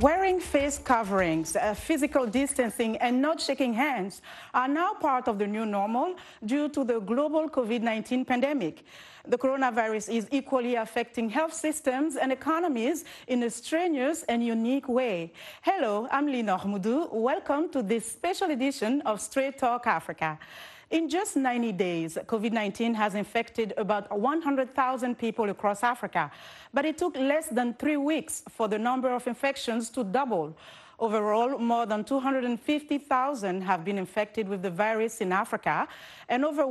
Wearing face coverings, physical distancing, and not shaking hands are now part of the new normal due to the global COVID-19 pandemic. The coronavirus is equally affecting health systems and economies in a strenuous and unique way. Hello, I'm Linor Moudou. Welcome to this special edition of Straight Talk Africa. In just 90 days, COVID-19 has infected about 100,000 people across Africa, but it took less than 3 weeks for the number of infections to double. Overall, more than 250,000 have been infected with the virus in Africa, and over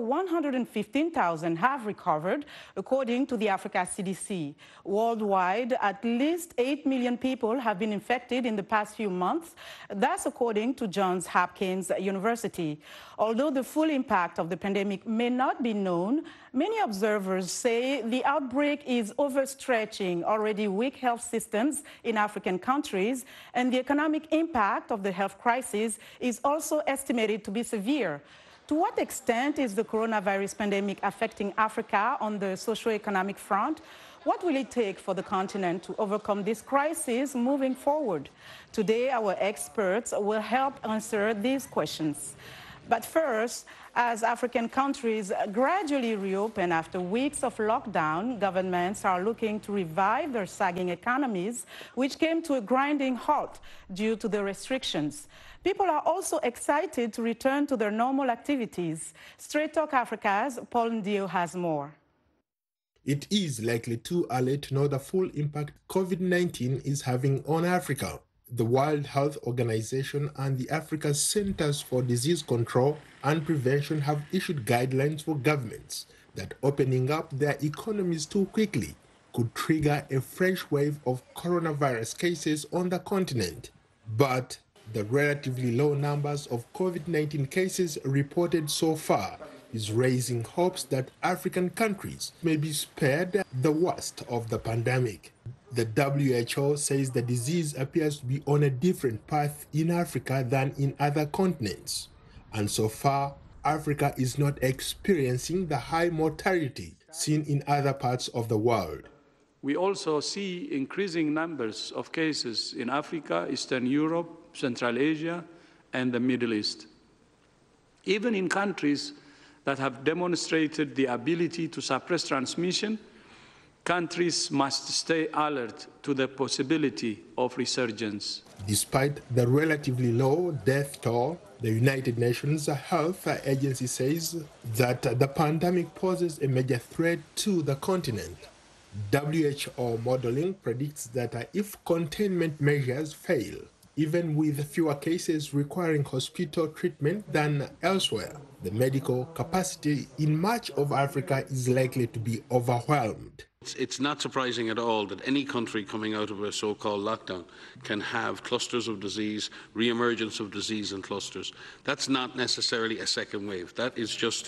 115,000 have recovered, according to the Africa CDC. Worldwide, at least 8 million people have been infected in the past few months. That's according to Johns Hopkins University. Although the full impact of the pandemic may not be known, many observers say the outbreak is overstretching already weak health systems in African countries, and the economic impact of the health crisis is also estimated to be severe. To what extent is the coronavirus pandemic affecting Africa on the socio-economic front? What will it take for the continent to overcome this crisis moving forward? Today, our experts will help answer these questions. But first, as African countries gradually reopen after weeks of lockdown, governments are looking to revive their sagging economies, which came to a grinding halt due to the restrictions. People are also excited to return to their normal activities. Straight Talk Africa's Paul Ndio has more. It is likely too early to know the full impact COVID-19 is having on Africa. The World Health Organization and the Africa Centers for Disease Control and Prevention have issued guidelines for governments that opening up their economies too quickly could trigger a fresh wave of coronavirus cases on the continent. But the relatively low numbers of COVID-19 cases reported so far is raising hopes that African countries may be spared the worst of the pandemic. The WHO says the disease appears to be on a different path in Africa than in other continents. And so far, Africa is not experiencing the high mortality seen in other parts of the world. We also see increasing numbers of cases in Africa, Eastern Europe, Central Asia, and the Middle East. Even in countries that have demonstrated the ability to suppress transmission, countries must stay alert to the possibility of resurgence. Despite the relatively low death toll, the United Nations Health Agency says that the pandemic poses a major threat to the continent. WHO modeling predicts that if containment measures fail, even with fewer cases requiring hospital treatment than elsewhere, the medical capacity in much of Africa is likely to be overwhelmed. It's not surprising at all that any country coming out of a so-called lockdown can have clusters of disease, re-emergence of disease in clusters. That's not necessarily a second wave. That is just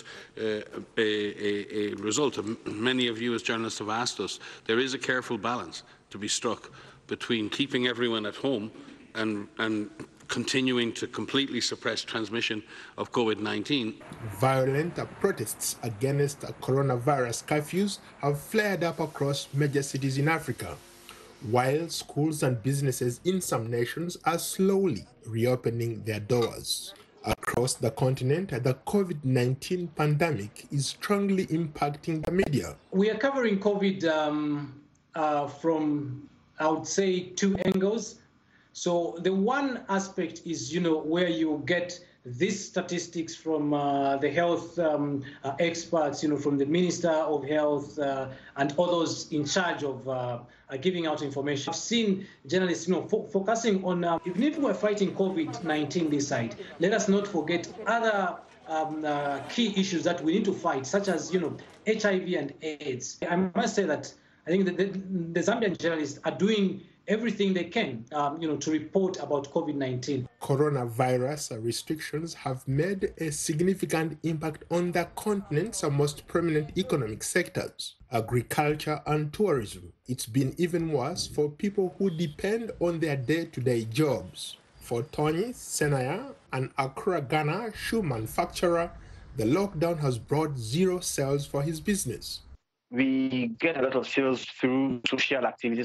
a result of, many of you as journalists have asked us, there is a careful balance to be struck between keeping everyone at home and continuing to completely suppress transmission of COVID-19. Violent protests against coronavirus curfews have flared up across major cities in Africa, while schools and businesses in some nations are slowly reopening their doors. Across the continent, the COVID-19 pandemic is strongly impacting the media. We are covering COVID from, I would say, two angles. So the one aspect is, where you get these statistics from the health experts, from the Minister of Health and others in charge of giving out information. I've seen journalists, focusing on, even if we're fighting COVID-19 this side, let us not forget other key issues that we need to fight, such as, HIV and AIDS. I must say that I think that the Zambian journalists are doing everything they can, to report about COVID-19. Coronavirus restrictions have made a significant impact on the continent's most prominent economic sectors, agriculture and tourism. It's been even worse for people who depend on their day-to-day jobs. For Tony Senaya, an Accra, Ghana shoe manufacturer, the lockdown has brought zero sales for his business. We get a lot of sales through social activities like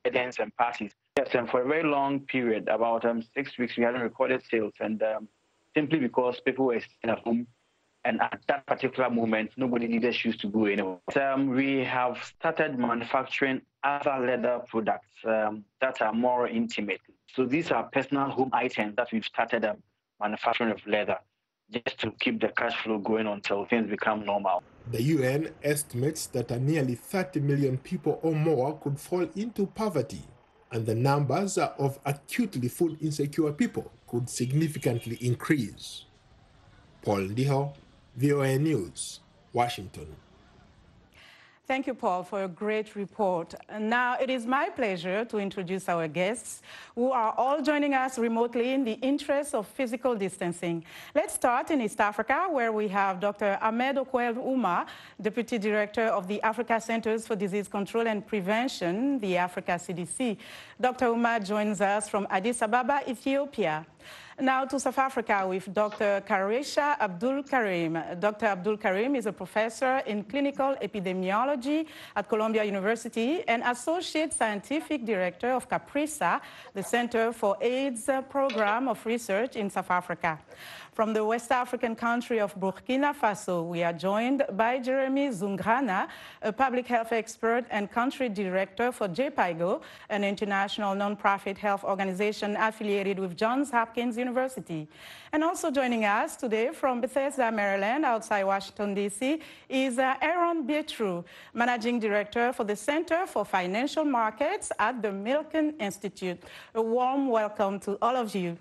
weddings and parties. Yes, and for a very long period, about 6 weeks, we hadn't recorded sales, and simply because people were staying at home, and at that particular moment, nobody needed shoes to go anywhere. We have started manufacturing other leather products that are more intimate. So these are personal home items that we've started manufacturing of leather, just to keep the cash flow going until things become normal. The UN estimates that nearly 30 million people or more could fall into poverty, and the numbers of acutely food insecure people could significantly increase. Paul Ndiho, VOA News, Washington. Thank you, Paul, for a great report. And now it is my pleasure to introduce our guests, who are all joining us remotely in the interest of physical distancing. Let's start in East Africa, where we have Dr. Ahmed Okwel Ouma, Deputy Director of the Africa Centers for Disease Control and Prevention, the Africa CDC. Dr. Ouma joins us from Addis Ababa, Ethiopia. Now to South Africa with Dr. Karesha Abdul Karim. Dr. Abdul Karim is a professor in clinical epidemiology at Columbia University and Associate Scientific Director of CAPRISA, the Center for AIDS Program of Research in South Africa. From the West African country of Burkina Faso, we are joined by Jeremy Zungrana, a public health expert and country director for JPIGO, an international nonprofit health organization affiliated with Johns Hopkins University. And also joining us today from Bethesda, Maryland, outside Washington, D.C., is Aaron Bietru, managing director for the Center for Financial Markets at the Milken Institute. A warm welcome to all of you.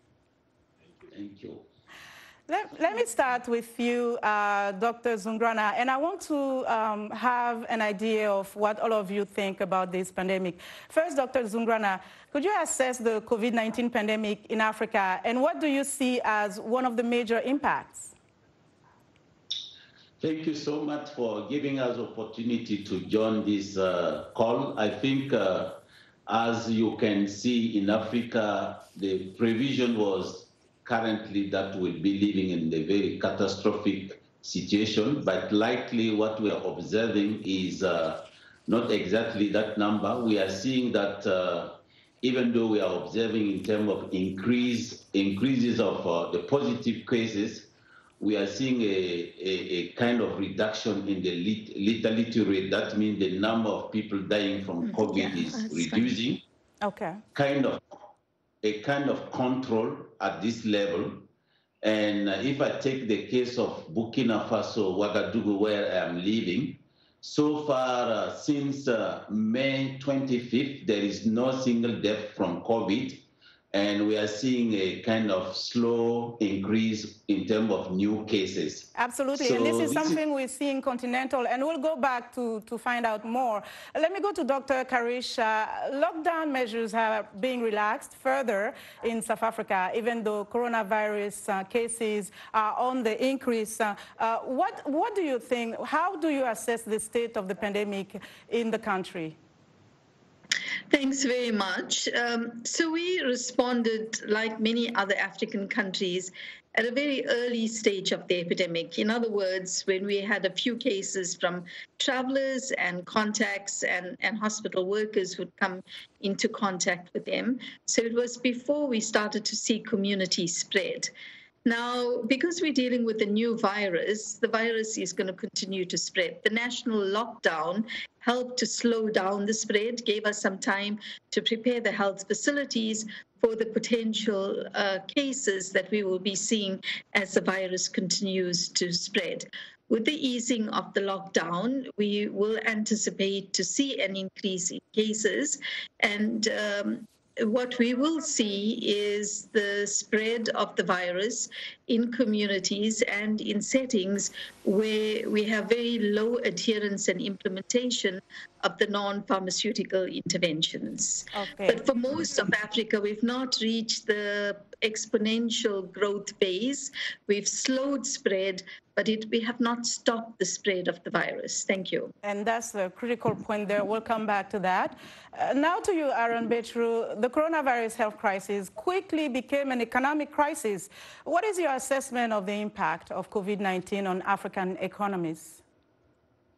Thank you. Let me start with you, Dr. Zungrana, and I want to have an idea of what all of you think about this pandemic. First, Dr. Zungrana, could you assess the COVID-19 pandemic in Africa, and what do you see as one of the major impacts? Thank you so much for giving us opportunity to join this call. I think, as you can see in Africa, the prevision was currently that we'll be living in a very catastrophic situation, but likely what we are observing is not exactly that number. We are seeing that even though we are observing in terms of increases of the positive cases, we are seeing a kind of reduction in the lethality rate. That means the number of people dying from COVID is reducing. Okay. A kind of control at this level. And if I take the case of Burkina Faso, Ouagadougou, where I am living, so far since May 25th, there is no single death from COVID. And we are seeing a kind of slow increase in terms of new cases. Absolutely, so and this is something we're seeing continental, and we'll go back to find out more. Let me go to Dr. Karesha. Lockdown measures are being relaxed further in South Africa, even though coronavirus cases are on the increase. What do you think? How do you assess the state of the pandemic in the country? Thanks very much. So we responded, like many other African countries, at a very early stage of the epidemic. In other words, when we had a few cases from travelers and contacts and hospital workers who'd come into contact with them. So it was before we started to see community spread. Now, because we're dealing with a new virus, the virus is going to continue to spread. The national lockdown helped to slow down the spread, gave us some time to prepare the health facilities for the potential cases that we will be seeing as the virus continues to spread. With the easing of the lockdown, we will anticipate to see an increase in cases, and what we will see is the spread of the virus in communities and in settings where we have very low adherence and implementation of the non-pharmaceutical interventions. Okay. But for most of Africa, we've not reached the exponential growth phase. We've slowed spread, but we have not stopped the spread of the virus. Thank you. And that's the critical point there. We'll come back to that. Now to you, Aaron Bietru. The coronavirus health crisis quickly became an economic crisis. What is your assessment of the impact of COVID-19 on African economies?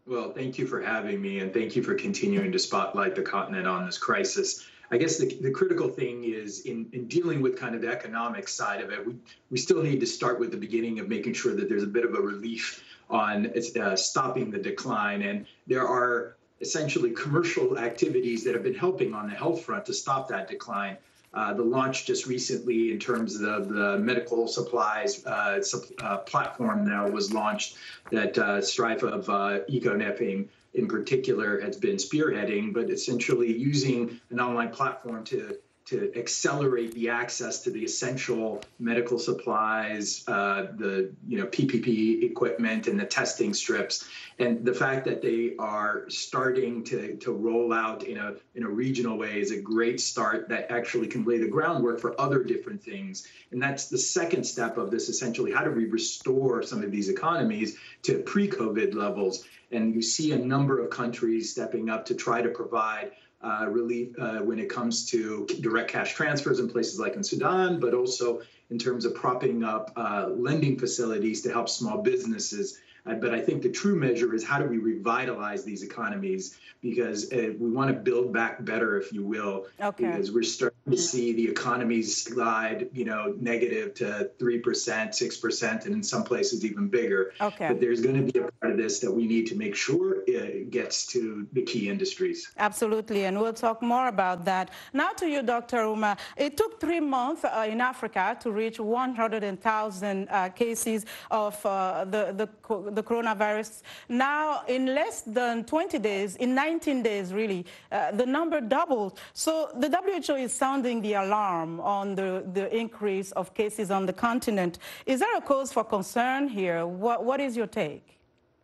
Well, thank you for having me, and thank you for continuing to spotlight the continent on this crisis. I guess the critical thing is in dealing with kind of the economic side of it, we still need to start with the beginning of making sure that there's a bit of a relief on stopping the decline. And there are essentially commercial activities that have been helping on the health front to stop that decline. The launch just recently in terms of the medical supplies platform now was launched that Strife of Econefing in particular has been spearheading, but essentially using an online platform to accelerate the access to the essential medical supplies, the PPE equipment and the testing strips. And the fact that they are starting to roll out in a regional way is a great start that actually can lay the groundwork for other different things. And that's the second step of this, essentially, how do we restore some of these economies to pre-COVID levels? And you see a number of countries stepping up to try to provide relief when it comes to direct cash transfers in places like in Sudan, but also in terms of propping up lending facilities to help small businesses. But I think the true measure is how do we revitalize these economies, because we want to build back better, if you will, because we're starting to see the economies slide, negative to 3%, 6%, and in some places even bigger. But there's going to be a part of this that we need to make sure it gets to the key industries. Absolutely, and we'll talk more about that. Now to you, Dr. Ouma. It took 3 months in Africa to reach 100,000 cases of the coronavirus. Now, in less than 20 days, in 19 days, really, the number doubled. So the WHO is sounding the alarm on the increase of cases on the continent. Is there a cause for concern here? What is your take?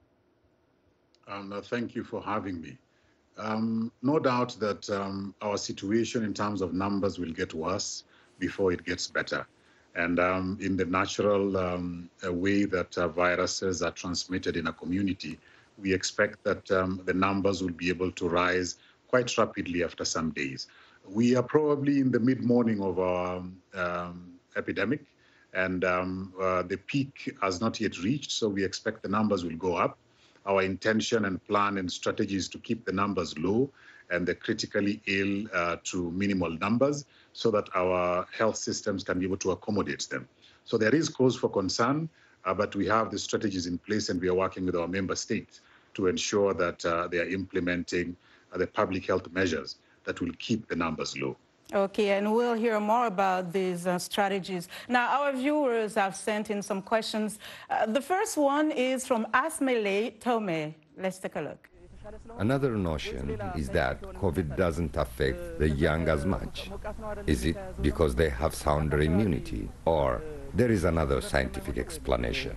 Thank you for having me. No doubt that our situation in terms of numbers will get worse before it gets better. And in the natural way that viruses are transmitted in a community, we expect that the numbers will be able to rise quite rapidly after some days. We are probably in the mid-morning of our epidemic, and the peak has not yet reached, so we expect the numbers will go up. Our intention and plan and strategy is to keep the numbers low and the critically ill to minimal numbers so that our health systems can be able to accommodate them. So there is cause for concern, but we have the strategies in place and we are working with our member states to ensure that they are implementing the public health measures that will keep the numbers low. Okay, and we'll hear more about these strategies. Now, our viewers have sent in some questions. The first one is from Asmele Tome. Let's take a look. Another notion is that COVID doesn't affect the young as much. Is it because they have sounder immunity, or there is another scientific explanation?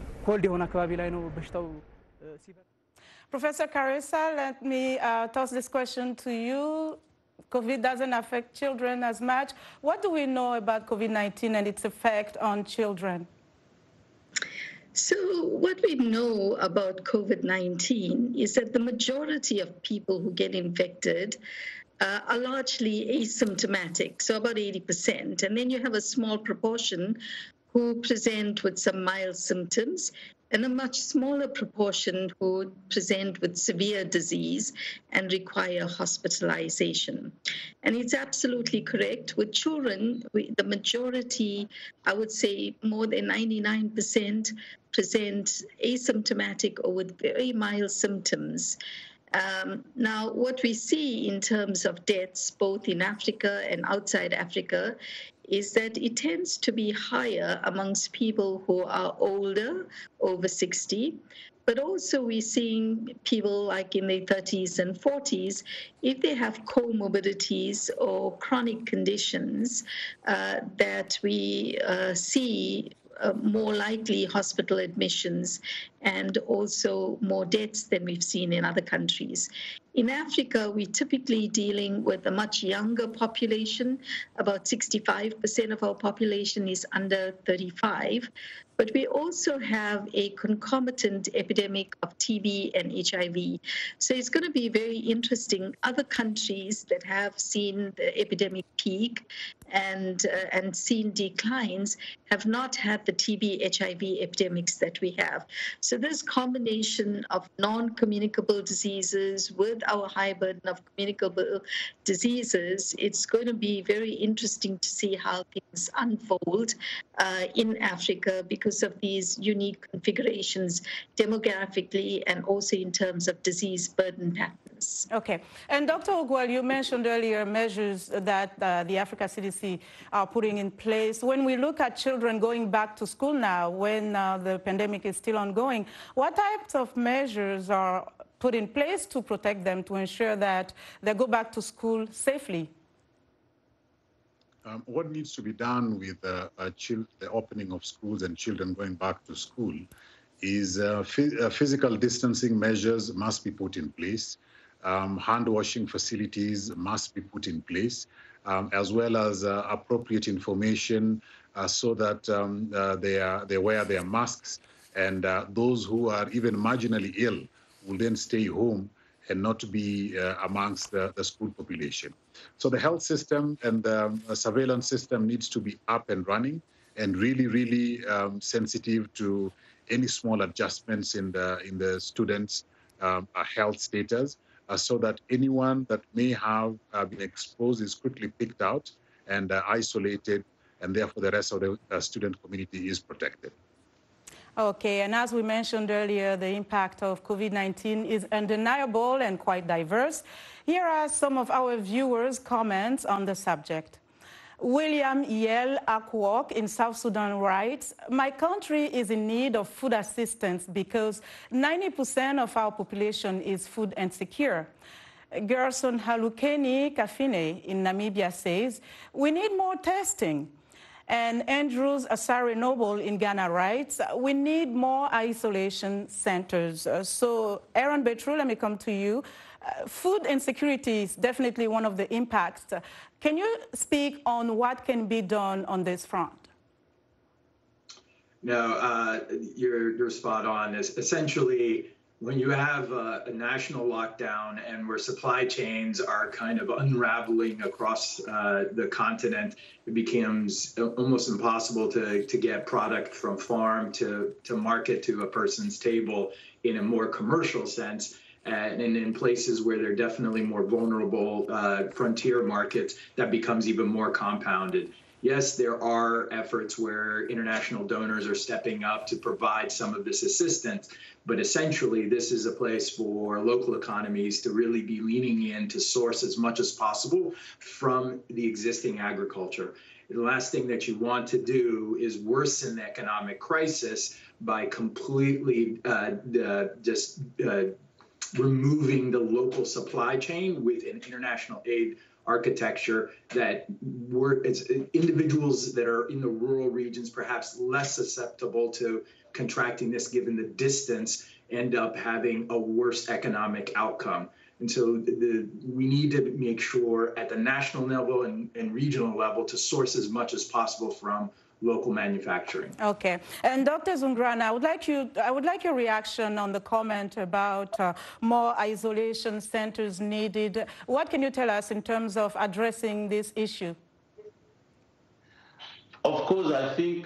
Professor Karisa, let me toss this question to you. COVID doesn't affect children as much. What do we know about COVID-19 and its effect on children? So what we know about COVID-19 is that the majority of people who get infected are largely asymptomatic, so about 80%. And then you have a small proportion who present with some mild symptoms, and a much smaller proportion who present with severe disease and require hospitalization. And it's absolutely correct. With children, the majority, I would say more than 99%, present asymptomatic or with very mild symptoms. Now, what we see in terms of deaths, both in Africa and outside Africa, is that it tends to be higher amongst people who are older, over 60, but also we're seeing people like in their 30s and 40s, if they have comorbidities or chronic conditions, that we see more likely hospital admissions and also more deaths than we've seen in other countries. In Africa, we're typically dealing with a much younger population. About 65% of our population is under 35. But we also have a concomitant epidemic of TB and HIV. So it's going to be very interesting. Other countries that have seen the epidemic peak and seen declines have not had the TB, HIV epidemics that we have. So this combination of non-communicable diseases with our high burden of communicable diseases, it's going to be very interesting to see how things unfold in Africa because of these unique configurations demographically and also in terms of disease burden patterns. Okay. And Dr. Ogwal, you mentioned earlier measures that the Africa CDC are putting in place. When we look at children going back to school now, when the pandemic is still ongoing, what types of measures are put in place to protect them, to ensure that they go back to school safely? What needs to be done with the opening of schools and children going back to school is physical distancing measures must be put in place. Hand washing facilities must be put in place, as well as appropriate information so that they wear their masks, and those who are even marginally ill will then stay home and not be amongst the school population. So the health system and the surveillance system needs to be up and running and really, really sensitive to any small adjustments in the students' health status, so that anyone that may have been exposed is quickly picked out and isolated, and therefore the rest of the student community is protected. Okay, and as we mentioned earlier, the impact of COVID-19 is undeniable and quite diverse. Here are some of our viewers' comments on the subject. William Yel Akwok in South Sudan writes, "My country is in need of food assistance because 90% of our population is food insecure." Gerson Halukeni Kafine in Namibia says, "We need more testing." And Andrews Asare Noble in Ghana writes, "We need more isolation centers." So Aaron Betru, let me come to you. Food insecurity is definitely one of the impacts. Can you speak on what can be done on this front? No, you're spot on. Essentially, when you have a national lockdown and where supply chains are kind of unraveling across the continent, it becomes almost impossible to get product from farm to market to a person's table in a more commercial sense. And in places where they're definitely more vulnerable frontier markets, that becomes even more compounded. Yes, there are efforts where international donors are stepping up to provide some of this assistance, but essentially this is a place for local economies to really be leaning in to source as much as possible from the existing agriculture. The last thing that you want to do is worsen the economic crisis by completely removing the local supply chain with an international aid architecture that individuals that are in the rural regions, perhaps less susceptible to contracting this given the distance, end up having a worse economic outcome. And so we need to make sure at the national level and regional level to source as much as possible from local manufacturing. Okay, and Dr. Zungrana, I would like your reaction on the comment about more isolation centers needed. What can you tell us in terms of addressing this issue? Of course, I think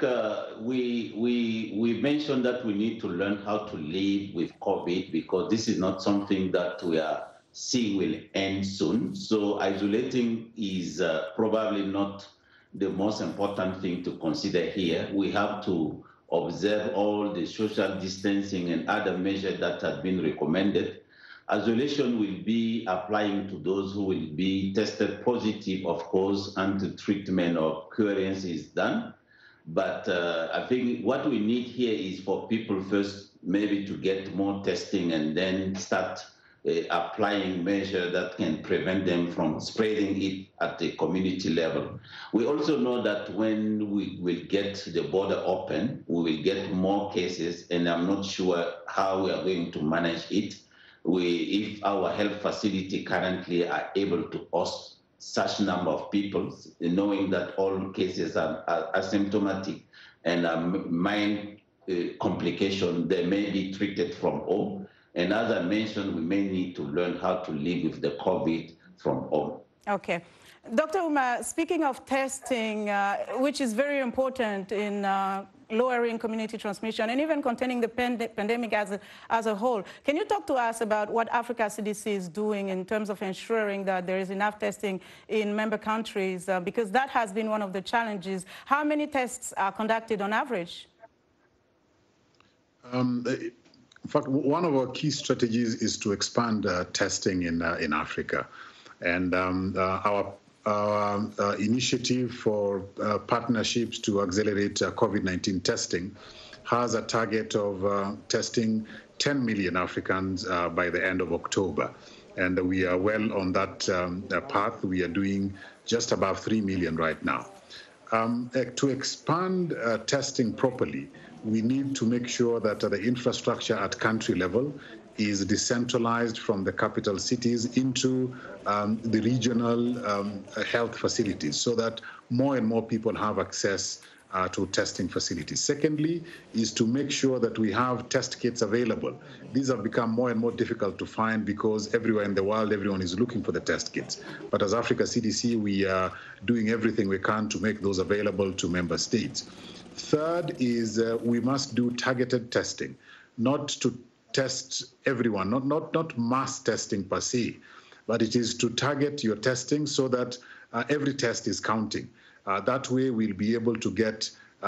we mentioned that we need to learn how to live with COVID because this is not something that we are seeing will end soon. So isolating is probably not the most important thing to consider here. We have to observe all the social distancing and other measures that have been recommended. Isolation will be applying to those who will be tested positive, of course, until treatment or clearance is done. But I think what we need here is for people first maybe to get more testing and then start applying measures that can prevent them from spreading it at the community level. We also know that when we will get the border open, we will get more cases, and I'm not sure how we are going to manage it. If our health facility currently are able to host such number of people, knowing that all cases are asymptomatic and mild complication, they may be treated from home. And as I mentioned, we may need to learn how to live with the COVID from home. Okay. Dr. Umar, speaking of testing, which is very important in lowering community transmission and even containing the pandemic as a whole, can you talk to us about what Africa CDC is doing in terms of ensuring that there is enough testing in member countries? Because that has been one of the challenges. How many tests are conducted on average? In fact, one of our key strategies is to expand testing in Africa. And our initiative for partnerships to accelerate COVID-19 testing has a target of testing 10 million Africans by the end of October. And we are well on that path. We are doing just above 3 million right now. To expand testing properly, we need to make sure that the infrastructure at country level is decentralized from the capital cities into the regional health facilities so that more and more people have access to testing facilities. Secondly, is to make sure that we have test kits available. These have become more and more difficult to find because everywhere in the world, everyone is looking for the test kits. But as Africa CDC, we are doing everything we can to make those available to member states. Third is we must do targeted testing, not to test everyone, not mass testing per se, but it is to target your testing so that every test is counting. That way we'll be able to get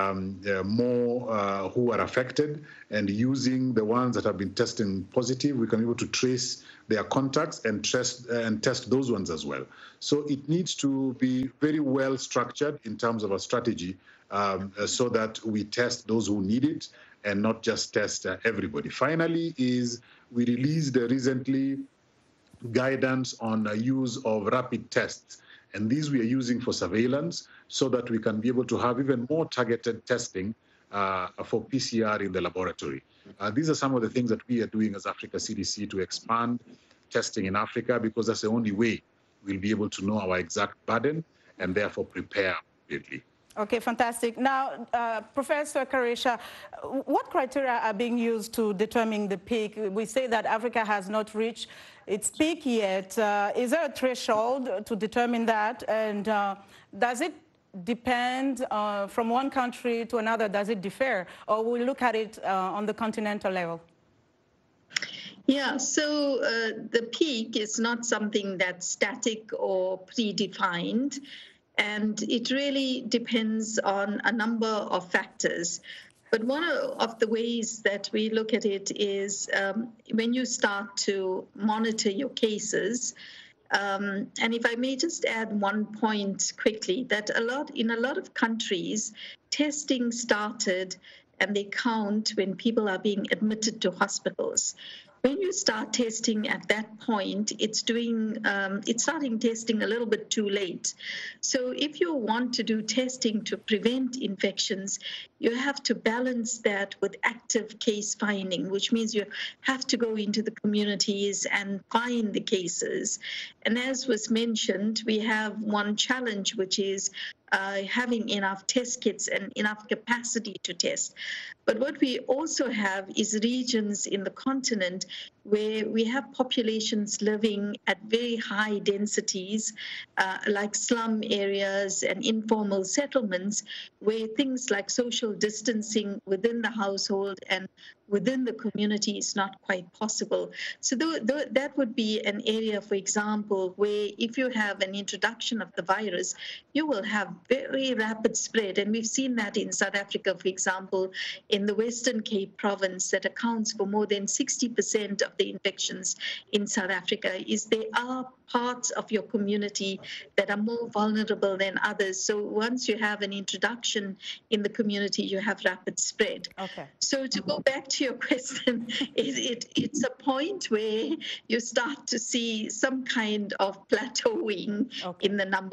more who are affected, and using the ones that have been testing positive, we can be able to trace their contacts and test those ones as well. So it needs to be very well structured in terms of a strategy so that we test those who need it and not just test everybody. Finally, is we released recently guidance on use of rapid tests. And these we are using for surveillance so that we can be able to have even more targeted testing for PCR in the laboratory. These are some of the things that we are doing as Africa CDC to expand testing in Africa, because that's the only way we'll be able to know our exact burden and therefore prepare appropriately. Okay, fantastic. Now, Professor Karesha, what criteria are being used to determine the peak? We say that Africa has not reached its peak yet. Is there a threshold to determine that? And does it depend from one country to another? Does it differ? Or we look at it on the continental level? Yeah, so the peak is not something that's static or predefined. And it really depends on a number of factors. But one of the ways that we look at it is when you start to monitor your cases, and if I may just add one point quickly, that in a lot of countries, testing started and they count when people are being admitted to hospitals. When you start testing at that point, it's starting testing a little bit too late. So if you want to do testing to prevent infections, you have to balance that with active case finding, which means you have to go into the communities and find the cases. And as was mentioned, we have one challenge, which is having enough test kits and enough capacity to test. But what we also have is regions in the continent where we have populations living at very high densities, like slum areas and informal settlements, where things like social distancing within the household and within the community is not quite possible. So that would be an area, for example, where if you have an introduction of the virus, you will have very rapid spread. And we've seen that in South Africa, for example, in the Western Cape province, that accounts for more than 60% of the infections in South Africa, is there are parts of your community that are more vulnerable than others. So once you have an introduction in the community, you have rapid spread. Okay. So to go back to your question, it's a point where you start to see some kind of plateauing in the number of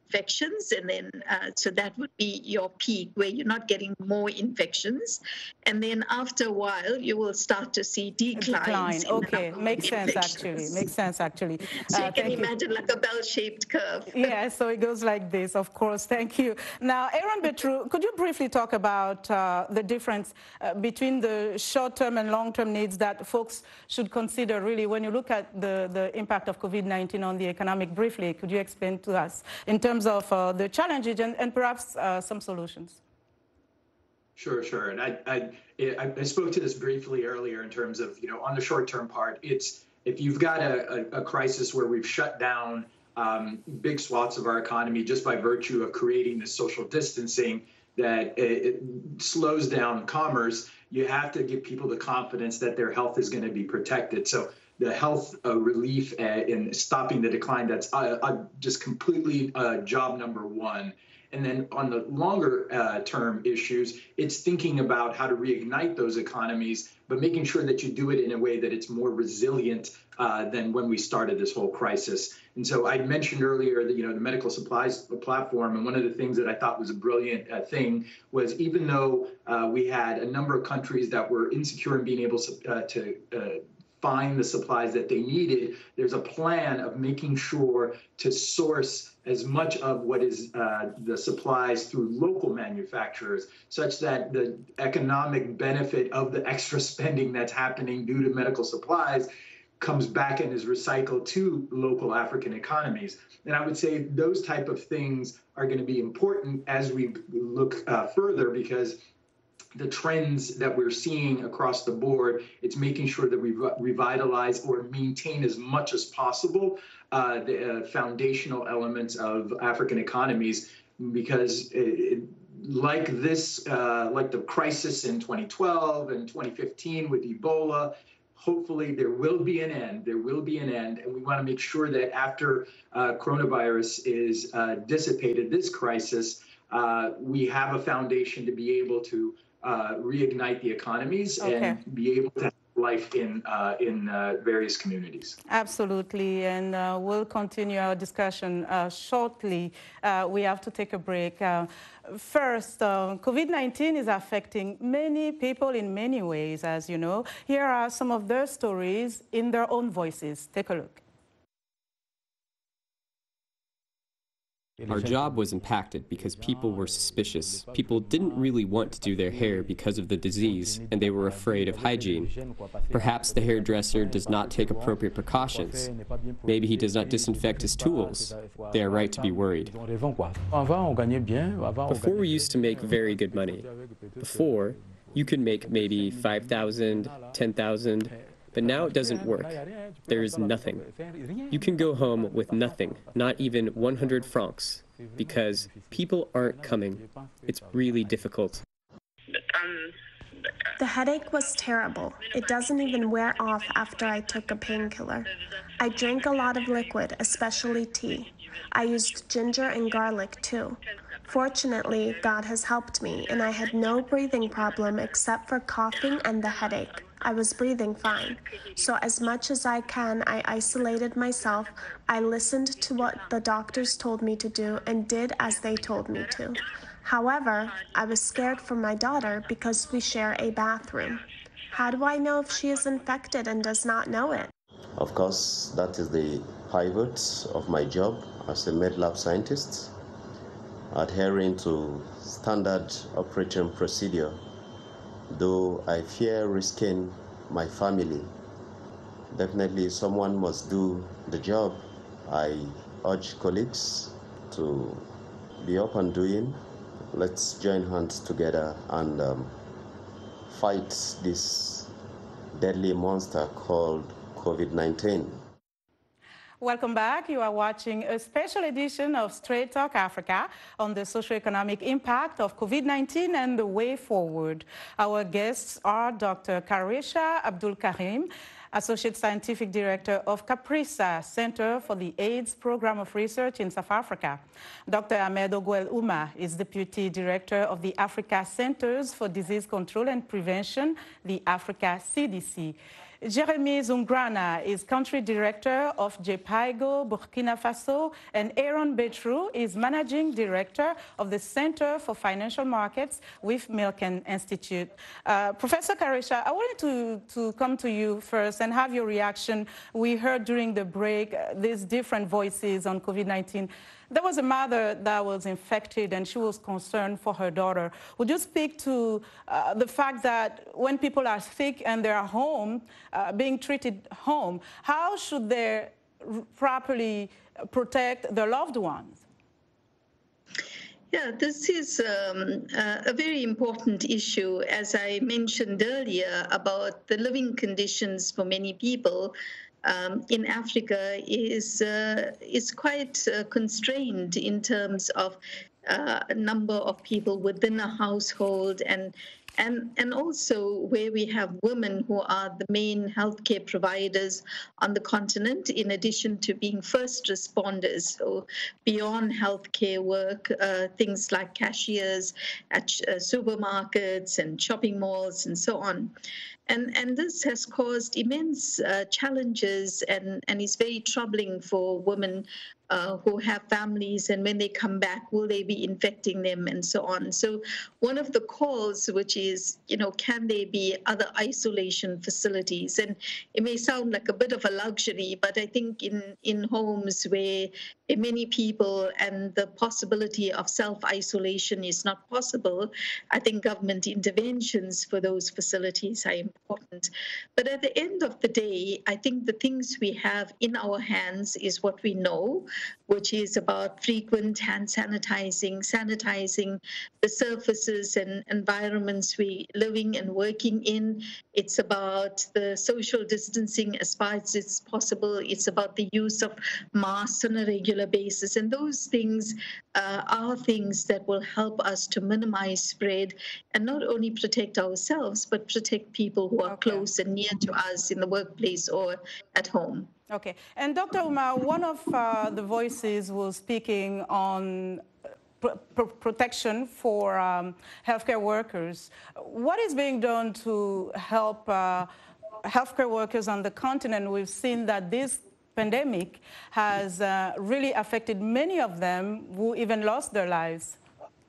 infections, and then so that would be your peak where you're not getting more infections, and then after a while you will start to see declines. Okay, makes sense actually. Makes sense actually. So you can imagine like a bell-shaped curve. Yeah, so it goes like this, of course. Thank you. Now, Aaron Betru, could you briefly talk about the difference between the short-term and long-term needs that folks should consider really when you look at the impact of COVID-19 on the economic? Briefly, could you explain to us in terms of the challenges and perhaps some solutions? Sure. And I spoke to this briefly earlier in terms of, on the short-term part, it's if you've got a crisis where we've shut down big swaths of our economy just by virtue of creating this social distancing that it slows down commerce, you have to give people the confidence that their health is going to be protected. So the health relief in stopping the decline, that's just completely job number one. And then on the longer term issues, it's thinking about how to reignite those economies, but making sure that you do it in a way that it's more resilient than when we started this whole crisis. And so I mentioned earlier that, the medical supplies platform, and one of the things that I thought was a brilliant thing was even though we had a number of countries that were insecure in being able to find the supplies that they needed, there's a plan of making sure to source as much of what is the supplies through local manufacturers, such that the economic benefit of the extra spending that's happening due to medical supplies comes back and is recycled to local African economies. And I would say those type of things are going to be important as we look further, because the trends that we're seeing across the board, it's making sure that we revitalize or maintain as much as possible the foundational elements of African economies, because like the crisis in 2012 and 2015 with Ebola, hopefully there will be an end. And we want to make sure that after coronavirus is dissipated, this crisis, we have a foundation to be able to reignite the economies and be able to have life in various communities. Absolutely, and we'll continue our discussion shortly. We have to take a break. First, COVID-19 is affecting many people in many ways, as you know. Here are some of their stories in their own voices. Take a look. Our job was impacted because people were suspicious. People didn't really want to do their hair because of the disease, and they were afraid of hygiene. Perhaps the hairdresser does not take appropriate precautions. Maybe he does not disinfect his tools. They are right to be worried. Before, we used to make very good money. Before, you could make maybe 5,000, 10,000. But now it doesn't work. There is nothing. You can go home with nothing, not even 100 francs, because people aren't coming. It's really difficult. The headache was terrible. It doesn't even wear off after I took a painkiller. I drank a lot of liquid, especially tea. I used ginger and garlic too. Fortunately, God has helped me, and I had no breathing problem except for coughing and the headache. I was breathing fine. So as much as I can, I isolated myself. I listened to what the doctors told me to do and did as they told me to. However, I was scared for my daughter because we share a bathroom. How do I know if she is infected and does not know it? Of course, that is the pivot of my job as a med-lab scientist, adhering to standard operating procedure. Though I fear risking my family, definitely someone must do the job. I urge colleagues to be up and doing. Let's join hands together and fight this deadly monster called COVID-19. Welcome back. You are watching a special edition of Straight Talk Africa on the socioeconomic impact of COVID-19 and the way forward. Our guests are Dr. Karesha Abdul Karim, Associate Scientific Director of CAPRISA, Center for the AIDS Program of Research in South Africa. Dr. Ahmed Ogwel Ouma is Deputy Director of the Africa Centers for Disease Control and Prevention, the Africa CDC. Jeremy Zungrana is country director of JPIGO, Burkina Faso, and Aaron Betrou is managing director of the Center for Financial Markets with Milken Institute. Professor Karesha, I wanted to come to you first and have your reaction. We heard during the break these different voices on COVID-19. There was a mother that was infected and she was concerned for her daughter. Would you speak to the fact that when people are sick and they are home, being treated home, how should they properly protect their loved ones? Yeah, this is a very important issue, as I mentioned earlier, about the living conditions for many people in Africa is quite constrained in terms of a number of people within a household, and also where we have women who are the main healthcare providers on the continent, in addition to being first responders. So beyond healthcare work, things like cashiers at supermarkets and shopping malls and so on. And this has caused immense challenges and is very troubling for women who have families, and when they come back, will they be infecting them and so on. So one of the calls, which is, can there be other isolation facilities? And it may sound like a bit of a luxury, but I think in homes where many people and the possibility of self-isolation is not possible, I think government interventions for those facilities are important. But at the end of the day, I think the things we have in our hands is what we know, which is about frequent hand sanitizing the surfaces and environments we're living and working in. It's about the social distancing as far as it's possible. It's about the use of masks on a regular basis. And those things are things that will help us to minimize spread and not only protect ourselves, but protect people who are close and near to us in the workplace or at home. Okay. And Dr. Oumar, one of the voices was speaking on protection for healthcare workers. What is being done to help healthcare workers on the continent? We've seen that this pandemic has really affected many of them who even lost their lives.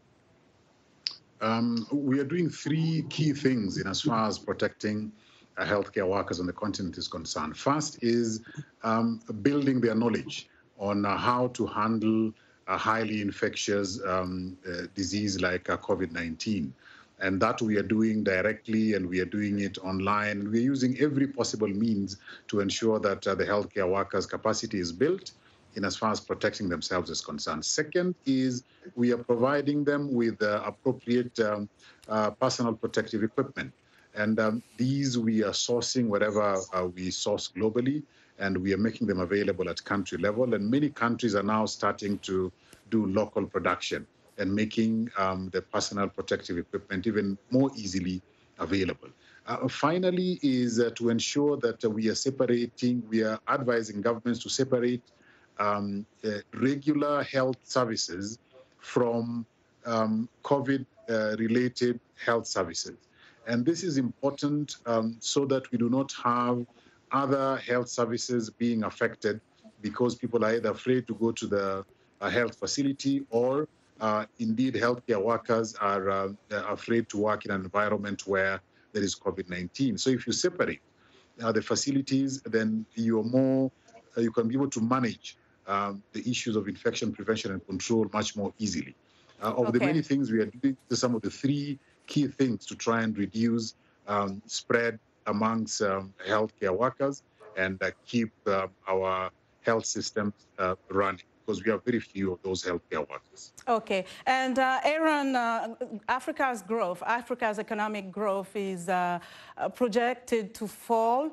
We are doing three key things in as far as protecting healthcare workers on the continent is concerned. First is building their knowledge on how to handle a highly infectious disease like COVID-19. And that we are doing directly, and we are doing it online. We're using every possible means to ensure that the healthcare workers' capacity is built in as far as protecting themselves is concerned. Second is we are providing them with appropriate personal protective equipment. And these we are sourcing wherever we source globally, and we are making them available at country level. And many countries are now starting to do local production and making the personal protective equipment even more easily available. Finally is to ensure that we are advising governments to separate regular health services from COVID-related health services. And this is important so that we do not have other health services being affected because people are either afraid to go to the health facility or indeed healthcare workers are afraid to work in an environment where there is COVID-19. So if you separate the facilities, then you can be able to manage the issues of infection prevention and control much more easily. Of the many things we are doing, some of the three key things to try and reduce spread amongst healthcare workers and keep our health systems running, because we have very few of those healthcare workers. Okay. And Aaron, Africa's economic growth is projected to fall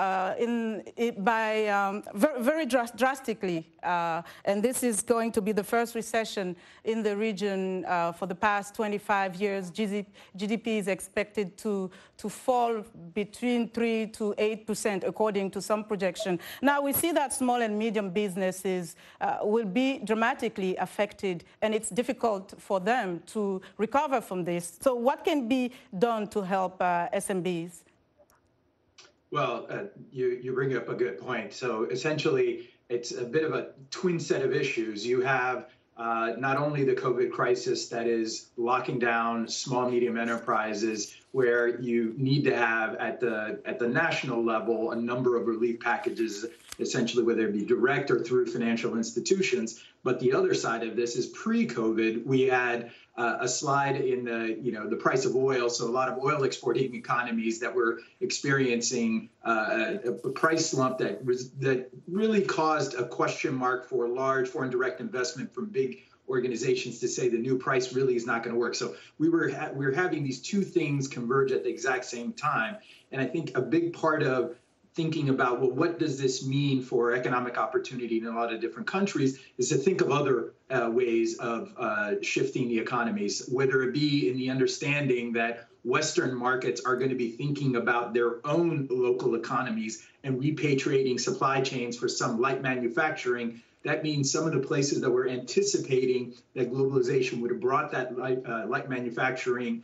very drastically. And this is going to be the first recession in the region for the past 25 years. GDP is expected to fall between 3 to 8%, according to some projection. Now, we see that small and medium businesses will be dramatically affected, and it's difficult for them to recover from this. So what can be done to help SMBs? Well, you bring up a good point. So essentially, it's a bit of a twin set of issues. You have not only the COVID crisis that is locking down small, medium enterprises, where you need to have at the national level a number of relief packages, essentially whether it be direct or through financial institutions. But the other side of this is pre-COVID. We had a slide in the price of oil. So a lot of oil exporting economies that were experiencing a price slump that really caused a question mark for large foreign direct investment from big organizations to say the new price really is not going to work. So we were having these two things converge at the exact same time. And I think a big part of thinking about, well, what does this mean for economic opportunity in a lot of different countries, is to think of other ways of shifting the economies, whether it be in the understanding that Western markets are going to be thinking about their own local economies and repatriating supply chains for some light manufacturing. That means some of the places that we're anticipating that globalization would have brought that light manufacturing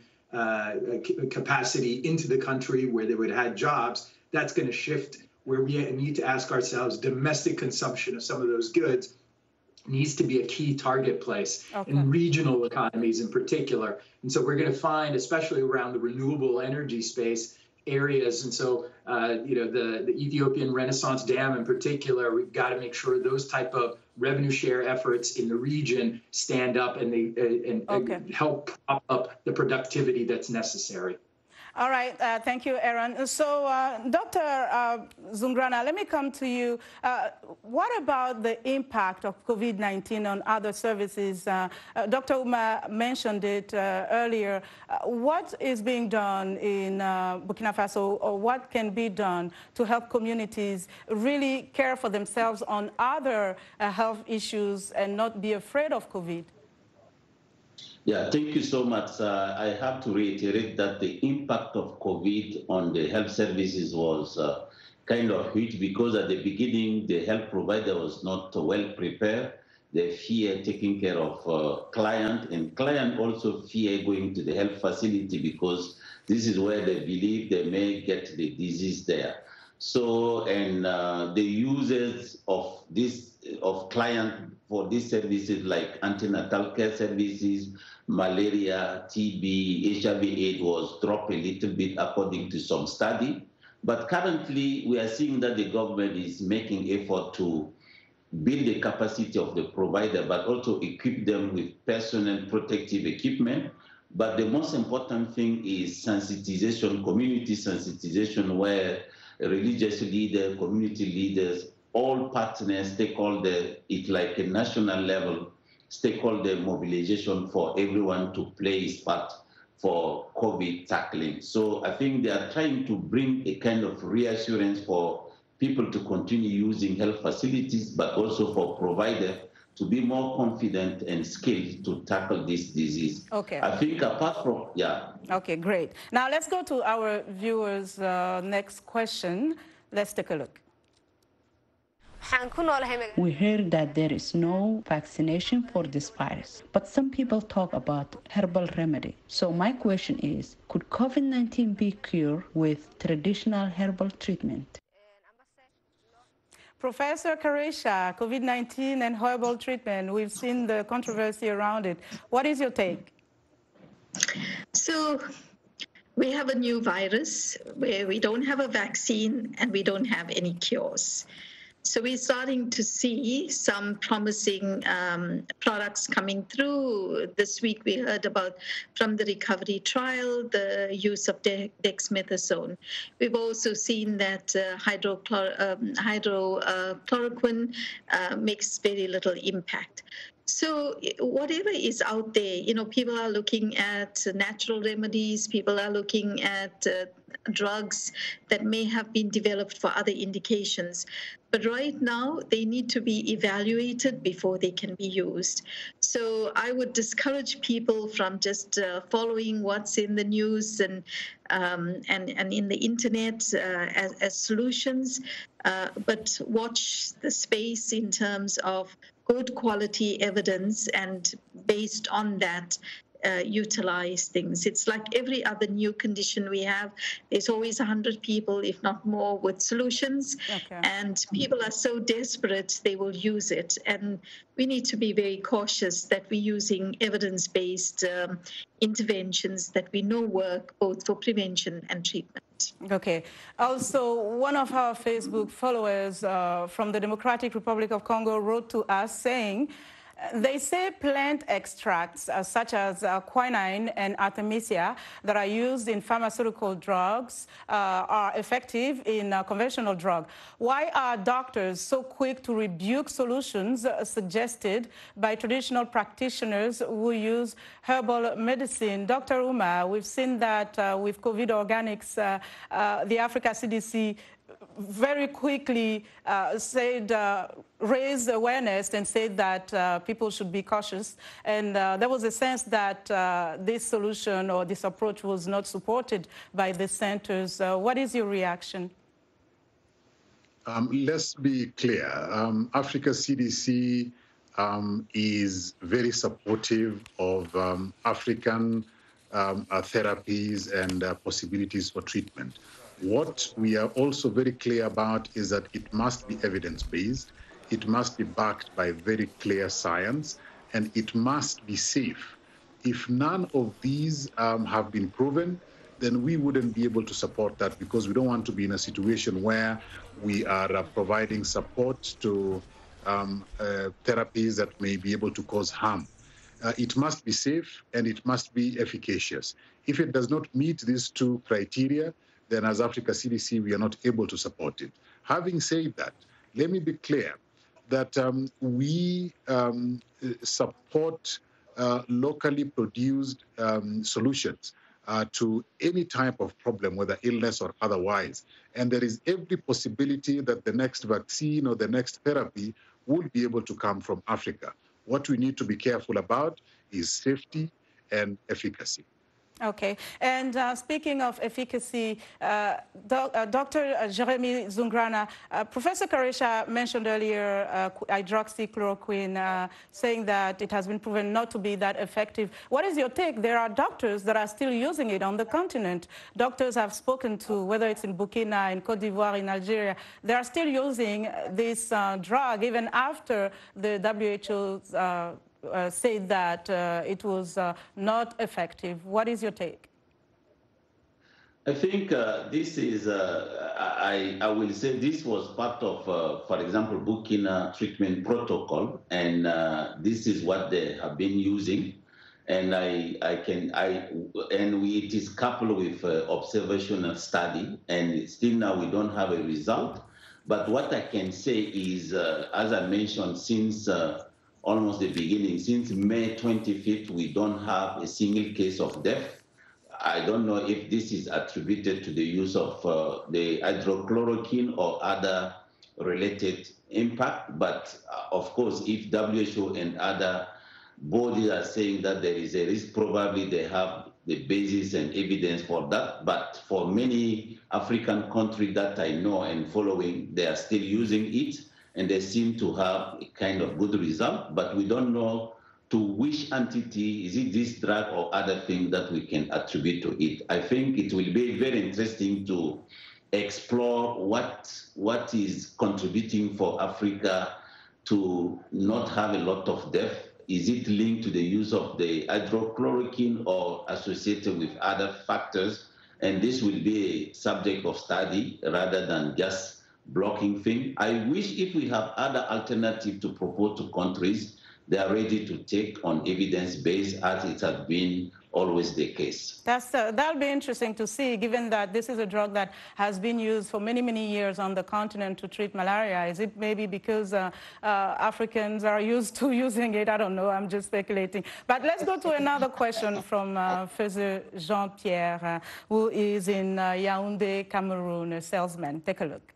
capacity into the country where they would have had jobs. That's going to shift, where we need to ask ourselves, domestic consumption of some of those goods needs to be a key target place in regional economies in particular. And so we're going to find, especially around the renewable energy space, areas. And so, the Ethiopian Renaissance Dam in particular, we've got to make sure those type of revenue share efforts in the region stand up and they help prop up the productivity that's necessary. All right. Thank you, Aaron. So, Dr. Zungrana, let me come to you. What about the impact of COVID-19 on other services? Dr. Ouma mentioned it earlier. What is being done in Burkina Faso, or what can be done to help communities really care for themselves on other health issues and not be afraid of COVID? Yeah, thank you so much. I have to reiterate that the impact of COVID on the health services was kind of huge, because at the beginning, the health provider was not well prepared. They fear taking care of client, and client also fear going to the health facility because this is where they believe they may get the disease there. So, and the users of client for these services like antenatal care services, malaria, TB, HIV/AIDS was dropped a little bit according to some study. But currently, we are seeing that the government is making effort to build the capacity of the provider, but also equip them with personal protective equipment. But the most important thing is sensitization, community sensitization, where religious leaders, community leaders, all partners, stakeholders, it's like a national level stakeholder mobilization for everyone to play its part for COVID tackling. So I think they are trying to bring a kind of reassurance for people to continue using health facilities, but also for providers to be more confident and skilled to tackle this disease. Okay. I think apart from, Okay, great. Now let's go to our viewers' next question. Let's take a look. We heard that there is no vaccination for this virus, but some people talk about herbal remedy. So my question is, could COVID-19 be cured with traditional herbal treatment? Professor Karesha, COVID-19 and herbal treatment, we've seen the controversy around it. What is your take? So we have a new virus where we don't have a vaccine and we don't have any cures. So we're starting to see some promising products coming through. This week we heard about, from the recovery trial, the use of dexamethasone. We've also seen that hydrochloroquine makes very little impact. So whatever is out there, people are looking at natural remedies, people are looking at drugs that may have been developed for other indications. But right now, they need to be evaluated before they can be used. So I would discourage people from just following what's in the news and in the internet as solutions, but watch the space in terms of good quality evidence, and based on that, utilize things. It's like every other new condition we have. There's always 100 people, if not more, with solutions. Okay. And people are so desperate, they will use it. And we need to be very cautious that we're using evidence-based interventions that we know work both for prevention and treatment. Okay. Also, one of our Facebook followers from the Democratic Republic of Congo wrote to us saying, they say plant extracts such as quinine and artemisia that are used in pharmaceutical drugs are effective in conventional drug. Why are doctors so quick to rebuke solutions suggested by traditional practitioners who use herbal medicine? Dr. Ouma, we've seen that with COVID organics, the Africa CDC very quickly raised awareness and said that people should be cautious. And there was a sense that this solution or this approach was not supported by the centers. What is your reaction? Let's be clear. Africa CDC is very supportive of African therapies and possibilities for treatment. What we are also very clear about is that it must be evidence-based, it must be backed by very clear science, and it must be safe. If none of these have been proven, then we wouldn't be able to support that, because we don't want to be in a situation where we are providing support to therapies that may be able to cause harm. It must be safe and it must be efficacious. If it does not meet these two criteria, then as Africa CDC, we are not able to support it. Having said that, let me be clear that we support locally produced solutions to any type of problem, whether illness or otherwise. And there is every possibility that the next vaccine or the next therapy would be able to come from Africa. What we need to be careful about is safety and efficacy. Okay. And speaking of efficacy, Dr. Jeremy Zungrana, Professor Karesha mentioned earlier hydroxychloroquine, saying that it has been proven not to be that effective. What is your take? There are doctors that are still using it on the continent. Doctors I've spoken to, whether it's in Burkina, in Cote d'Ivoire, in Algeria, they are still using this drug even after the WHO said that it was not effective. What is your take? I think this is, I will say this was part of, for example, Burkina treatment protocol, and this is what they have been using. And it is coupled with observational study, and still now we don't have a result. But what I can say is, as I mentioned, since almost the beginning, since May 25th, we don't have a single case of death. I don't know if this is attributed to the use of the hydrochloroquine or other related impact. But of course, if WHO and other bodies are saying that there is a risk, probably they have the basis and evidence for that. But for many African countries that I know and following, they are still using it, and they seem to have a kind of good result, but we don't know to which entity, is it this drug or other thing that we can attribute to it. I think it will be very interesting to explore what is contributing for Africa to not have a lot of death. Is it linked to the use of the hydrochloroquine or associated with other factors? And this will be a subject of study rather than just blocking thing. I wish if we have other alternative to propose to countries, they are ready to take on evidence-based, as it has been always the case. That'll be interesting to see, given that this is a drug that has been used for many, many years on the continent to treat malaria. Is it maybe because Africans are used to using it? I don't know. I'm just speculating. But let's go to another question from Faiser Jean-Pierre, who is in Yaoundé, Cameroon, a salesman. Take a look.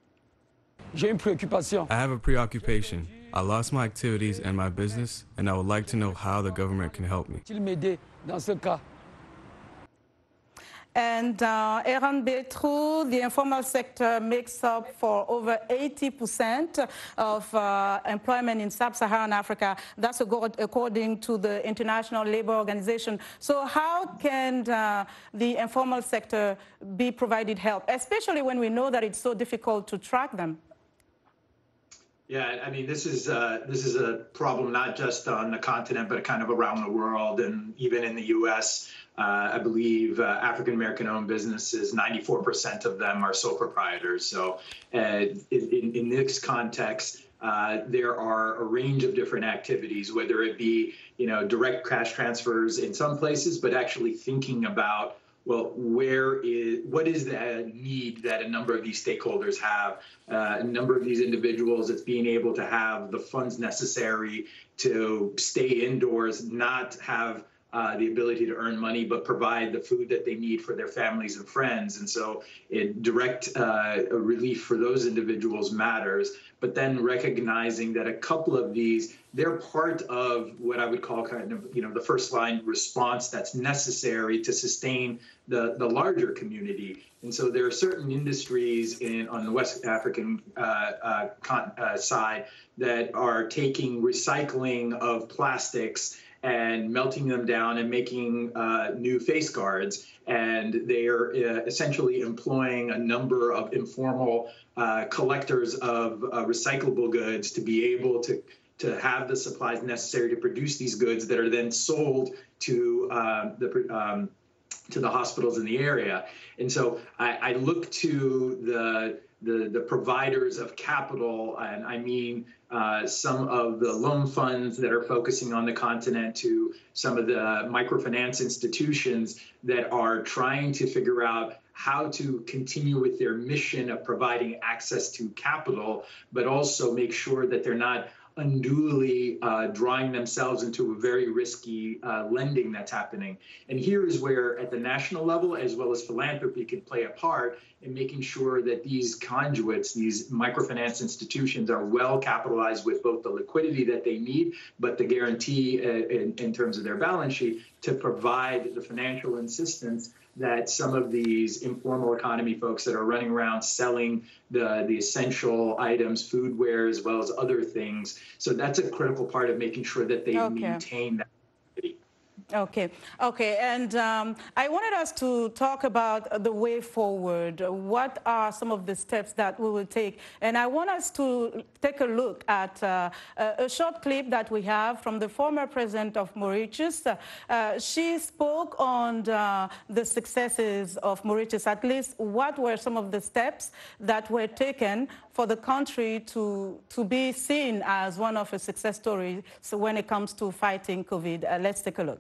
I have a preoccupation. I lost my activities and my business, and I would like to know how the government can help me. And Eran Betrou, the informal sector makes up for over 80% of employment in sub-Saharan Africa. That's according to the International Labour Organization. So how can the informal sector be provided help, especially when we know that it's so difficult to track them? Yeah, I mean, this is a problem not just on the continent, but kind of around the world, and even in the U.S. I believe African-American-owned businesses, 94% of them are sole proprietors. So in this context, there are a range of different activities, whether it be, direct cash transfers in some places, but actually thinking about, well, what is the need that a number of these stakeholders have? A number of these individuals, it's being able to have the funds necessary to stay indoors, not have the ability to earn money, but provide the food that they need for their families and friends. And so direct relief for those individuals matters. But then recognizing that a couple of these, they're part of what I would call kind of, the first line response that's necessary to sustain the larger community. And so there are certain industries on the West African side that are taking recycling of plastics and melting them down and making new face guards. And they are essentially employing a number of informal collectors of recyclable goods to be able to have the supplies necessary to produce these goods that are then sold to the hospitals in the area. And so I look to the providers of capital, and I mean some of the loan funds that are focusing on the continent, to some of the microfinance institutions that are trying to figure out how to continue with their mission of providing access to capital, but also make sure that they're not unduly drawing themselves into a very risky lending that's happening. And here is where, at the national level, as well as philanthropy, can play a part in making sure that these conduits, these microfinance institutions, are well capitalized with both the liquidity that they need, but the guarantee in terms of their balance sheet to provide the financial assistance that some of these informal economy folks that are running around selling the essential items, foodware, as well as other things. So that's a critical part of making sure that they maintain that. Okay. And I wanted us to talk about the way forward. What are some of the steps that we will take? And I want us to take a look at a short clip that we have from the former president of Mauritius. She spoke on the successes of Mauritius, at least what were some of the steps that were taken for the country to be seen as one of a success stories when it comes to fighting COVID. Let's take a look.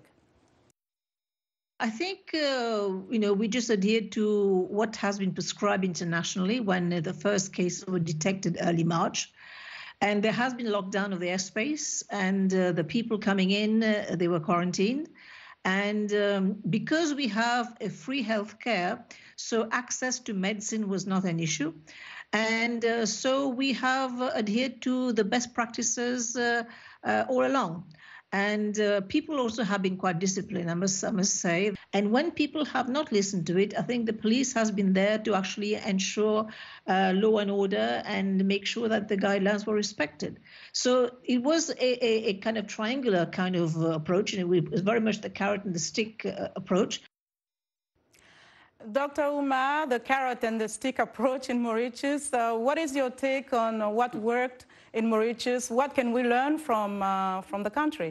I think, we just adhered to what has been prescribed internationally when the first cases were detected early March. And there has been lockdown of the airspace, and the people coming in, they were quarantined. And because we have a free healthcare, so access to medicine was not an issue. And so we have adhered to the best practices all along. And people also have been quite disciplined, I must say. And when people have not listened to it, I think the police has been there to actually ensure law and order and make sure that the guidelines were respected. So it was a kind of triangular kind of approach, and it was very much the carrot and the stick approach. Dr. Ouma, the carrot and the stick approach in Mauritius, what is your take on what worked in Mauritius? What can we learn from the country?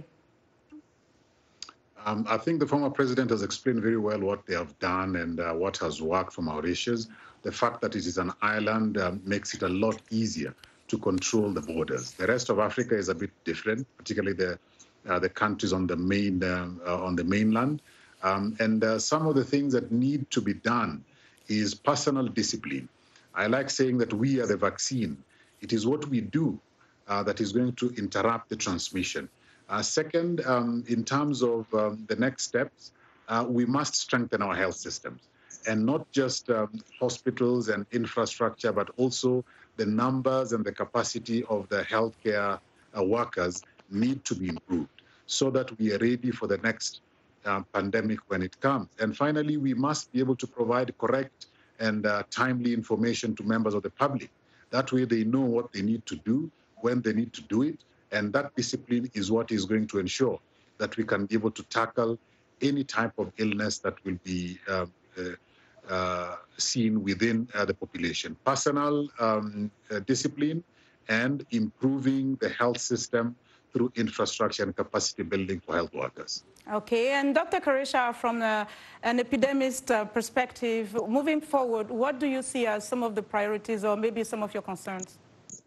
I think the former president has explained very well what they have done and what has worked for Mauritius. The fact that it is an island makes it a lot easier to control the borders. The rest of Africa is a bit different, particularly the countries on the mainland. And some of the things that need to be done is personal discipline. I like saying that we are the vaccine. It is what we do that is going to interrupt the transmission. Second, in terms of the next steps, we must strengthen our health systems, and not just hospitals and infrastructure, but also the numbers and the capacity of the healthcare workers need to be improved so that we are ready for the next pandemic when it comes. And finally, we must be able to provide correct and timely information to members of the public. That way they know what they need to do, when they need to do it, and that discipline is what is going to ensure that we can be able to tackle any type of illness that will be seen within the population. Personal discipline and improving the health system through infrastructure and capacity building for health workers. Okay, and Dr. Koresha, from an epidemist perspective, moving forward, what do you see as some of the priorities or maybe some of your concerns?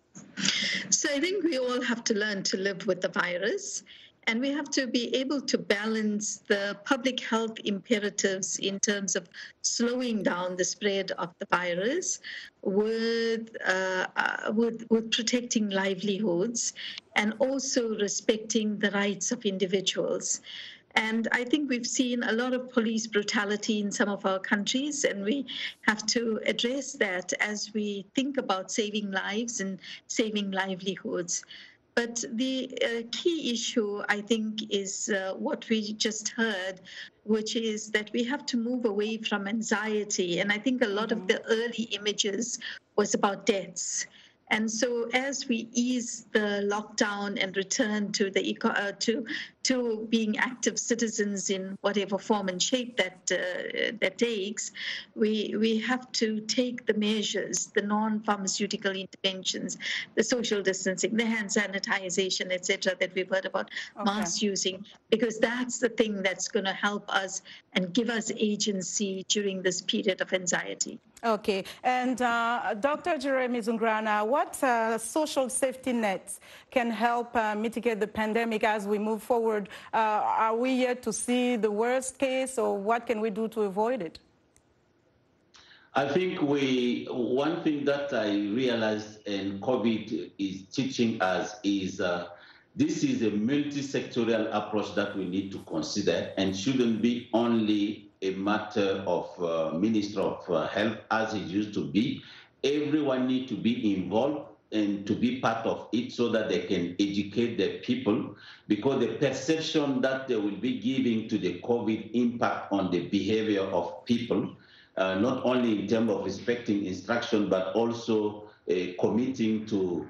So I think we all have to learn to live with the virus, and we have to be able to balance the public health imperatives in terms of slowing down the spread of the virus with protecting livelihoods and also respecting the rights of individuals. And I think we've seen a lot of police brutality in some of our countries, and we have to address that as we think about saving lives and saving livelihoods. But the key issue, I think, is what we just heard, which is that we have to move away from anxiety. And I think a lot of the early images was about deaths. And so as we ease the lockdown and return to the to being active citizens in whatever form and shape that takes, we have to take the measures, the non-pharmaceutical interventions, the social distancing, the hand sanitization, etc., that we've heard about, mask using, because that's the thing that's going to help us and give us agency during this period of anxiety. Okay, and Dr. Jeremy Zungrana, what social safety nets can help mitigate the pandemic as we move forward? Are we yet to see the worst case, or what can we do to avoid it? I think one thing that I realized and COVID is teaching us is this is a multi-sectorial approach that we need to consider and shouldn't be only a matter of Minister of Health as it used to be. Everyone needs to be involved and to be part of it so that they can educate the people, because the perception that they will be giving to the COVID impact on the behavior of people, not only in terms of respecting instruction, but also committing to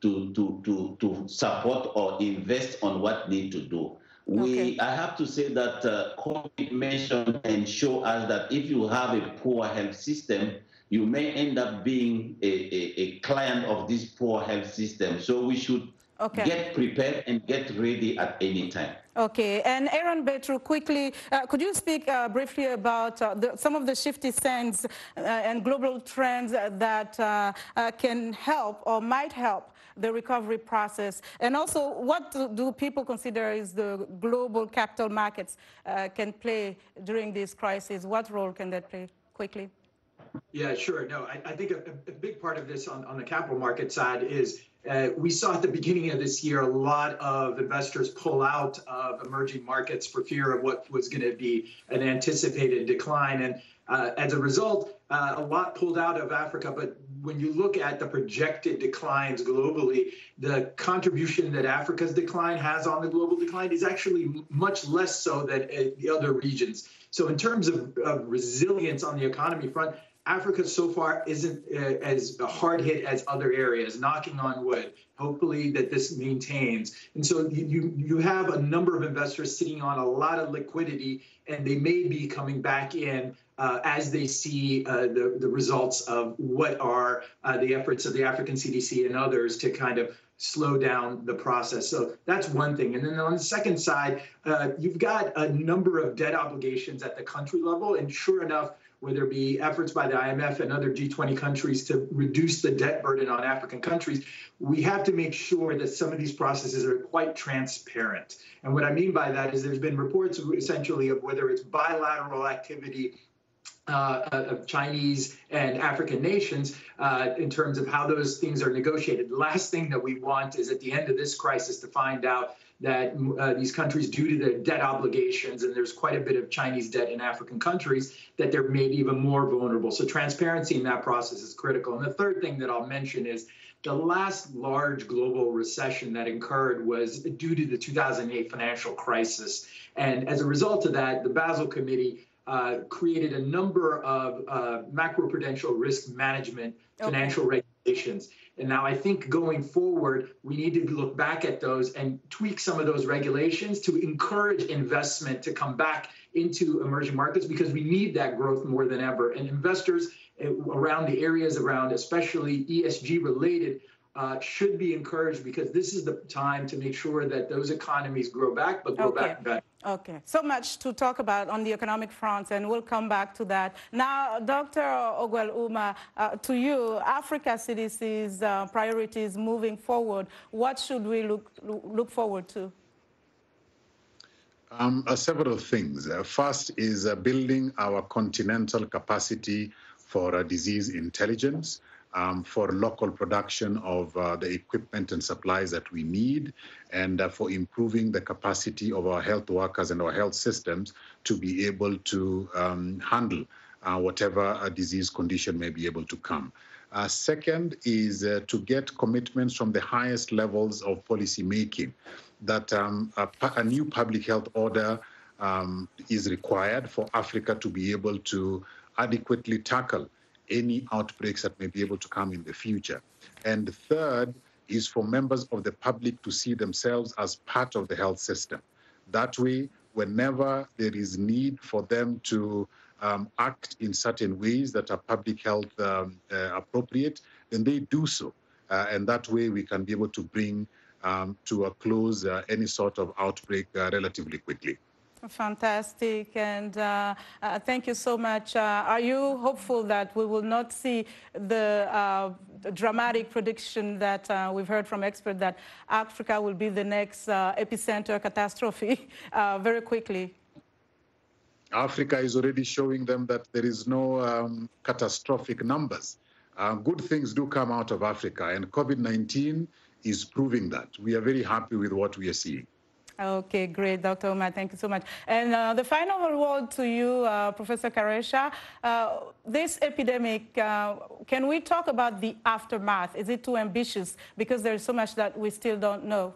support or invest on what need to do. I have to say that COVID mentioned and show us that if you have a poor health system, you may end up being a client of this poor health system. So we should get prepared and get ready at any time. Okay, and Aaron Betru, quickly, could you speak briefly about some of the shifty sands and global trends that can help or might help the recovery process? And also, what do people consider is the global capital markets can play during this crisis? What role can that play? Quickly. Yeah, sure. No, I think a big part of this on the capital market side is we saw at the beginning of this year a lot of investors pull out of emerging markets for fear of what was going to be an anticipated decline. And as a result, a lot pulled out of Africa. But when you look at the projected declines globally, the contribution that Africa's decline has on the global decline is actually much less so than the other regions. So in terms of resilience on the economy front, Africa so far isn't as hard hit as other areas, knocking on wood. Hopefully that this maintains. And so you have a number of investors sitting on a lot of liquidity, and they may be coming back in as they see the results of what are the efforts of the African CDC and others to kind of slow down the process. So that's one thing. And then on the second side, you've got a number of debt obligations at the country level. And sure enough, where there be efforts by the IMF and other G20 countries to reduce the debt burden on African countries, we have to make sure that some of these processes are quite transparent. And what I mean by that is there's been reports essentially of whether it's bilateral activity of Chinese and African nations in terms of how those things are negotiated. The last thing that we want is at the end of this crisis to find out that these countries, due to their debt obligations, and there's quite a bit of Chinese debt in African countries, that they're made even more vulnerable. So transparency in that process is critical. And the third thing that I'll mention is the last large global recession that occurred was due to the 2008 financial crisis. And as a result of that, the Basel Committee created a number of macroprudential risk management financial regulations. And now I think going forward, we need to look back at those and tweak some of those regulations to encourage investment to come back into emerging markets, because we need that growth more than ever. And investors around the areas around, especially ESG related, should be encouraged, because this is the time to make sure that those economies grow back, but grow back better. Okay, so much to talk about on the economic front, and we'll come back to that. Now, Dr. Ogwell Ummah, to you, Africa CDC's priorities moving forward, what should we look forward to? Several things. First is building our continental capacity for disease intelligence, for local production of the equipment and supplies that we need, and for improving the capacity of our health workers and our health systems to be able to handle whatever disease condition may be able to come. Second is to get commitments from the highest levels of policy making that a new public health order is required for Africa to be able to adequately tackle any outbreaks that may be able to come in the future. And third is for members of the public to see themselves as part of the health system. That way, whenever there is need for them to act in certain ways that are public health appropriate, then they do so. And that way we can be able to bring to a close any sort of outbreak relatively quickly. Fantastic, and thank you so much. Are you hopeful that we will not see the dramatic prediction that we've heard from experts that Africa will be the next epicenter catastrophe very quickly? Africa is already showing them that there is no catastrophic numbers. Good things do come out of Africa, and COVID-19 is proving that. We are very happy with what we are seeing. Okay, great, Dr. Ummah, thank you so much. And the final word to you, Professor Karesha. This epidemic, can we talk about the aftermath? Is it too ambitious? Because there's so much that we still don't know.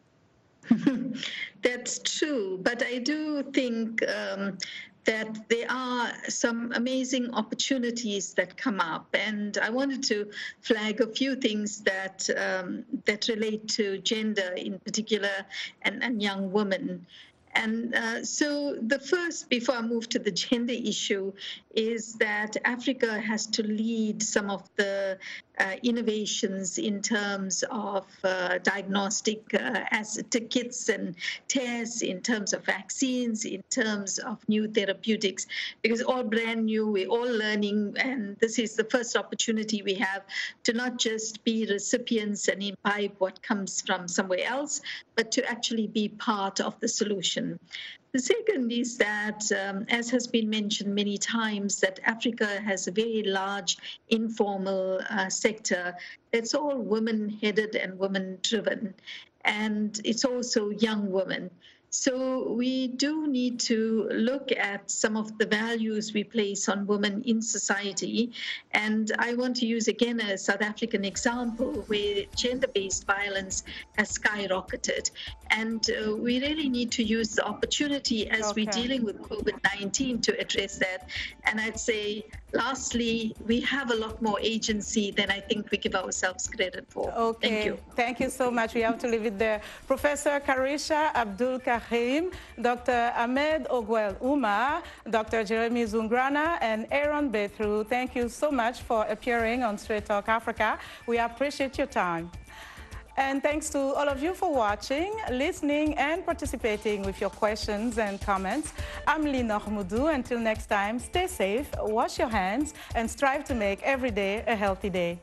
That's true, but I do think that there are some amazing opportunities that come up, and I wanted to flag a few things that that relate to gender in particular and young women. And so the first, before I move to the gender issue, is that Africa has to lead some of the innovations in terms of diagnostic kits and tests, in terms of vaccines, in terms of new therapeutics, because all brand new, we're all learning, and this is the first opportunity we have to not just be recipients and imbibe what comes from somewhere else, but to actually be part of the solution. The second is that, as has been mentioned many times, that Africa has a very large informal sector. It's all women-headed and women-driven, and it's also young women. So we do need to look at some of the values we place on women in society. And I want to use again a South African example where gender-based violence has skyrocketed. And we really need to use the opportunity as we're dealing with COVID-19 to address that. And I'd say, lastly, we have a lot more agency than I think we give ourselves credit for. Okay. Thank you. Thank you so much. We have to leave it there. Professor Karesha Abdul-Karim, Dr. Ahmed Ogwell Ummah, Dr. Jeremy Zungrana, and Aaron Bethru, thank you so much for appearing on Straight Talk Africa. We appreciate your time. And thanks to all of you for watching, listening, and participating with your questions and comments. I'm Lina Khmoudou. Until next time, stay safe, wash your hands, and strive to make every day a healthy day.